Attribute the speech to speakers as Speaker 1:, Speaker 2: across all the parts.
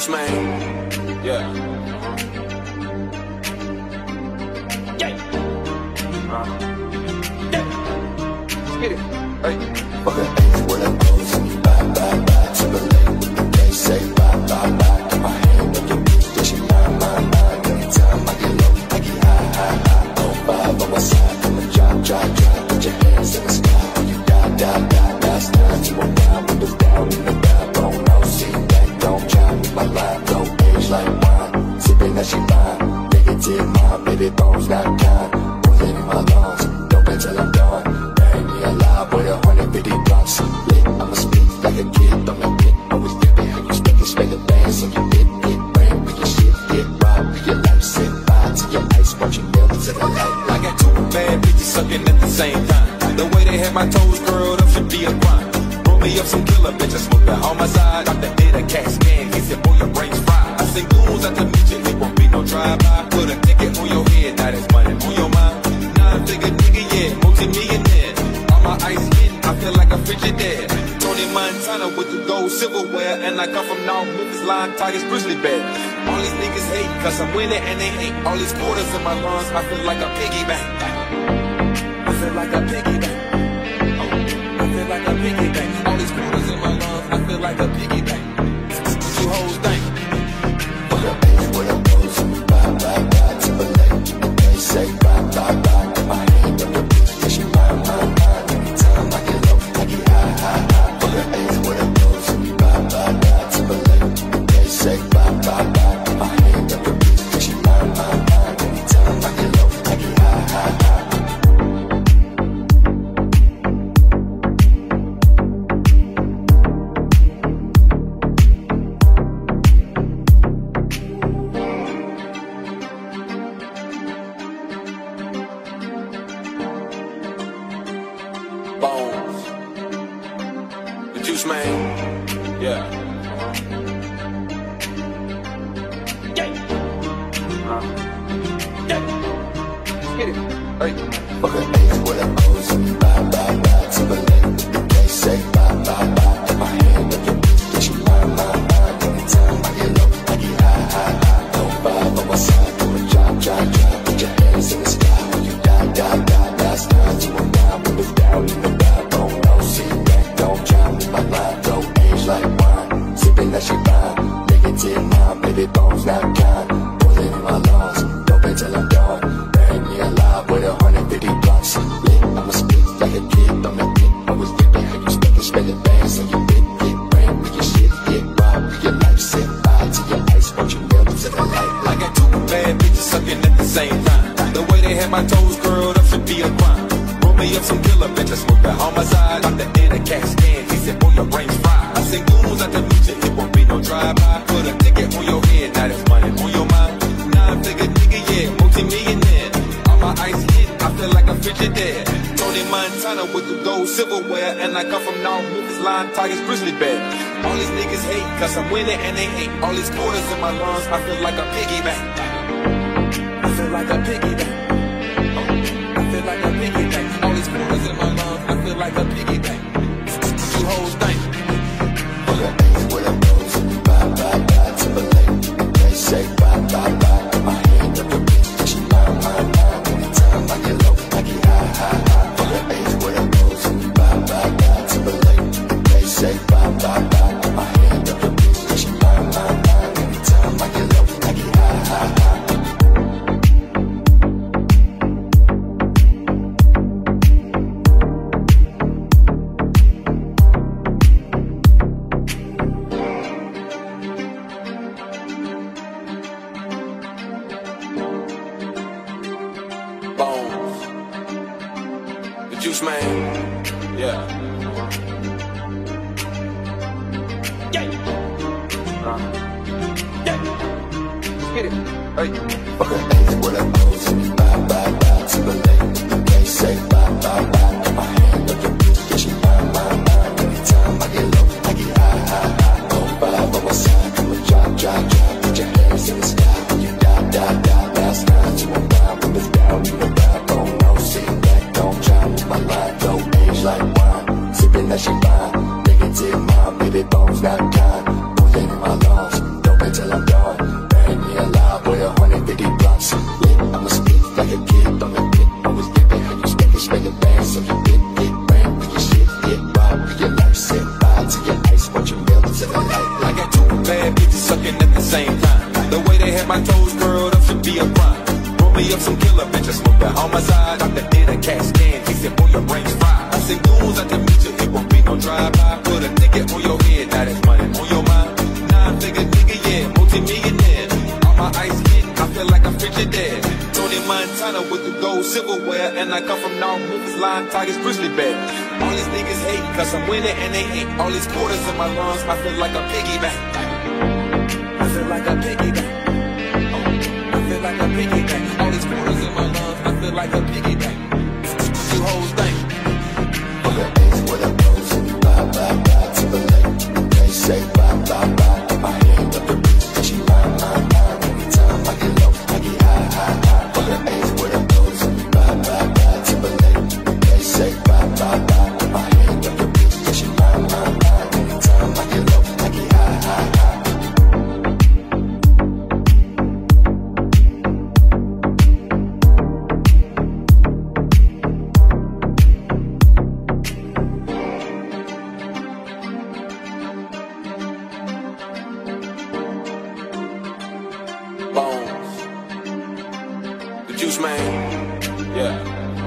Speaker 1: juice, man. Yeah. Yeah. Yeah. Let's get it. Hey.
Speaker 2: Fuck an H with a O's and you bye, bye, bye. Timberlake with the K, say bye, bye, bye. Got my hand on your bitch, yeah, she mine, mine, mine. Anytime I get low, I get high, high, high. On five on my side, come and drop, drop, drop. Put your hands in the sky when you die, die, die. Last time you were down, windows down in the backbone. No, see back, don't drive with my line. Go age like wine, sipping that she fine. Negative mind, baby bones not kind. Poison in my lungs, don't bet till I'm done. Bury me alive with 150 blunts. Lit, I'ma speak like a kid on the bit. Always dipping how you spend it, spend the bands on your bit. Get brand with your shit, get robbed with your life. Set fire to your ice, watch you melt to the light.
Speaker 1: I got two bad bitches sucking at the same time. The way they had my toes curled up should be a crime. Roll me up some killer bitches, smoke that on my side. Got the dead a cat scan, he said, boy, your brain's fried. I send goons out to meet you, it won't be no drive-by. Put a ticket on your head, now that's money on your mind. Nine-figure nigga, yeah, multi-millionaire. On my ice skin, I feel like a Frigidaire. Tony Montana with the gold silverware. And I come from North Memphis, Lion, Tigers, Grizzly Bear. All these niggas hate, cause I'm winning and they hate. All these quarters in my lungs, I feel like a piggy bank. I feel like a piggy bank. I feel like a piggy bank. All these quarters in my lungs, I feel like a piggy bank. You hoes think.
Speaker 2: Fuck an H with a O's and you bye, bye, bye. Timberlake with the K, say bye, bye, bye. Got my hand on your bitch, yeah, she mine, mine, mine. Anytime I get low, I get high, high, high. Fuck an H with a O's and you bye, bye, bye. Timberlake with the K, say bye, bye, bye. Got my hand on your bitch, yeah, she mine, mine, mine. Anytime I get low, I get high, high, high.
Speaker 1: Bones. The juice, man. Yeah. Yeah. Yeah. Let's get it. Hey.
Speaker 2: Fuck an H with a O's and you bye, bye, bye. Timberlake with the K, say bye, bye, bye. Got my hand on your bitch, yeah, she mine, mine, mine. Anytime I get low, I get high, high, high. On five on my side, come and drop, drop, drop. Put your hands in the sky when you die, die, die. Last time you were down, windows down in the backbone. No, see back, don't drive with my line. Go age like wine, sipping that she fine. Negative mind, baby bones not kind. Poison in my lungs, don't bet till I'm done. Bury me alive with 150 blunts. Lit, I'ma speak like a kid on the bit. Always dipping how you spend the bands on your bit. Get brand with your shit, get robbed with your life. Set fire to your ice, watch you melt to the light.
Speaker 1: I got two bad bitches sucking at the same time. The way they had my toes curled up should be a crime. Roll me up some killer bitches, smoke that on my side. Got the dead a cat scan, he said, boy, your brain's fried. I send goons out to meet you, it won't be no drive-by. Put a ticket on your head, now that's money on your mind. Nine-figure nigga, yeah, multi-millionaire. On my ice skin, I feel like a Frigidaire. Tony Montana with the gold silverware. And I come from North Memphis, Lion, Tigers, Grizzly Bear. All these niggas hate, cause I'm winning and they hate. All these quarters in my lungs, I feel like a piggy bank. I feel like a piggy bank. I feel like a piggy bank. All these quarters in my lungs, I feel like a piggy bank. You hoes think.
Speaker 2: Fuck an H with a O's and you bye, bye, bye. Timberlake with the K, say bye, bye, bye. Got my hand on your bitch, yeah, she mine, mine, mine. Anytime I get low, I get high, high, high. Fuck an H with a O's and you bye, bye, bye. Timberlake with the K, say bye, bye, bye. Got my hand on your bitch, yeah, she mine, mine, mine. Anytime I get low, I get high, high, high.
Speaker 1: Bones. The juice, man. Yeah. Yeah. Yeah. Let's get it. Hey.
Speaker 2: Fuck an H with a O's and you bye, bye, bye. Timberlake with the K, say bye, bye, bye. Got my hand on your bitch, yeah, she mine, mine, mine. Anytime I get low, I get high, high, high. On five on my side, come and drop, drop, drop. Put your hands in the sky when you die, die, die. Last time you were down, windows down in the backbone. No, see back, don't drive with my line. Go age like wine, sipping that she fine. Negative mind, baby bones not kind. Poison in my lungs, don't bet till
Speaker 1: me up some killer bitch, I smoke that on my side. Dr. did a CAT scan, he said, boy, your brain's fried. I said, goons out to meet you, it won't be no drive-by. Put a ticket on your head, now that's money on your mind. 9-figure nigga, yeah, multi-millionaire. All my ice hit, I feel like I'm Frigidaire. Tony Montana with the gold silverware, and I come from North Memphis, Lion, Tigers, Grizzly Bear. All these niggas hate, cause I'm winning and they hate. All these quarters in my lungs, I feel like a piggyback. I feel like a piggyback. I feel like a piggyback. All these quarters in my lungs, I feel like a piggyback. You hoes think.
Speaker 2: For the A's with a rose and bye, bye, bye to the lake. They say bye, bye, bye. In my hand up the bitch, and she mine. Every time I get low, I get high. For the A's with a rose and bye, bye, bye to the lake. They say bye, bye, bye. In my hand up the bitch, and she mine. Every time I get low, I get high.
Speaker 1: Bones, the Juice Man, yeah.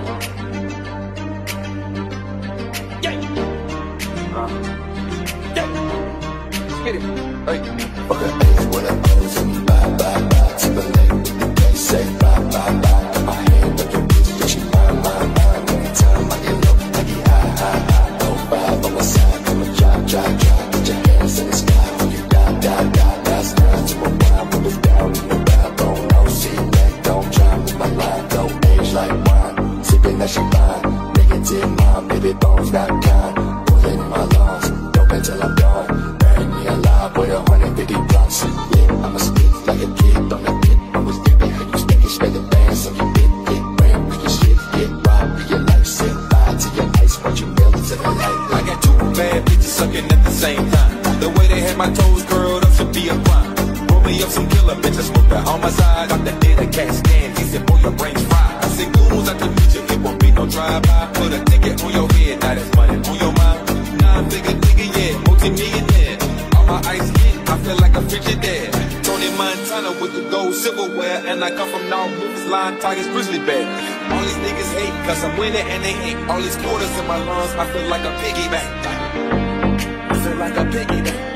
Speaker 1: Get it, hey.
Speaker 2: For the A's with a rose and bye, bye, bye to the lake. They say bye, bye, bye. In my hand up the bitch, and she mine. Every time I get low, I get high. No vibe on my side, I'ma drive. Put your hands in the sky when you die. Last night to a wine, put us down in the vibe. Don't know, see that, don't try with my line. Don't age like wine, sipping that shit fine. Negative mind, baby bones not kind. Pulling in my lungs, dope until I'm gone. Bury me alive with 150 blunts. Yeah, I'ma spit like a kid on the pit. I was dipping, how you spend the bands on your bit. Get ran with your shit, get robbed with your life. Set fire to your ice, watch you melt into the light.
Speaker 1: I got two bad bitches sucking at the same time. The way they had my toes curled up should be a crime. Roll me up some killer bitch, I smoke that on my side. Dr. did a CAT scan, he said, boy, your brain's fried. I said, goons out to meet you, it won't be no drive-by. Put a ticket on your head, now that's money on your mind. 9-figure nigga, yeah, multi-millionaire. All my ice hit, I feel like a Frigidaire. Tony Montana with the gold silverware, and I come from North Memphis, Lion, Tigers, Grizzly Bear. All these niggas hate, cause I'm winning and they hate. All these quarters in my lungs, I feel like a piggyback. I feel like a piggyback.